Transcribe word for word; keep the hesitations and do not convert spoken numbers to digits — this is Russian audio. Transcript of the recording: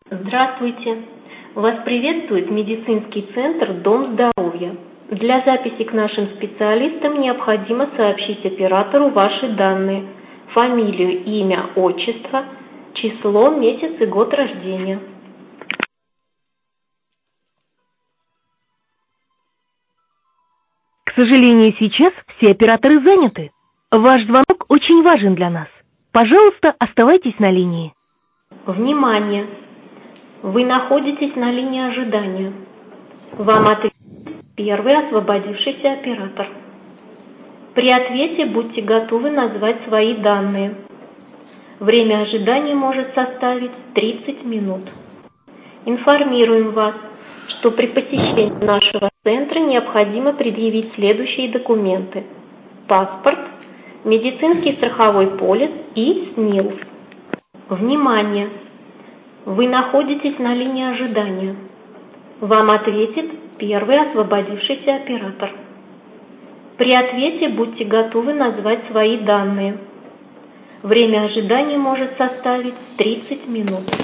Здравствуйте! Вас приветствует медицинский центр «Дом здоровья». Для записи к нашим специалистам необходимо сообщить оператору ваши данные: фамилию, имя, отчество, число, месяц и год рождения. К сожалению, сейчас все операторы заняты. Ваш звонок очень важен для нас. Пожалуйста, оставайтесь на линии. Внимание! Вы находитесь на линии ожидания. Вам ответит первый освободившийся оператор. При ответе будьте готовы назвать свои данные. Время ожидания может составить тридцать минут. Информируем вас, что при посещении нашего центра необходимо предъявить следующие документы: паспорт, медицинский страховой полис и СНИЛС. Внимание! Вы находитесь на линии ожидания. Вам ответит первый освободившийся оператор. При ответе будьте готовы назвать свои данные. Время ожидания может составить тридцать минут.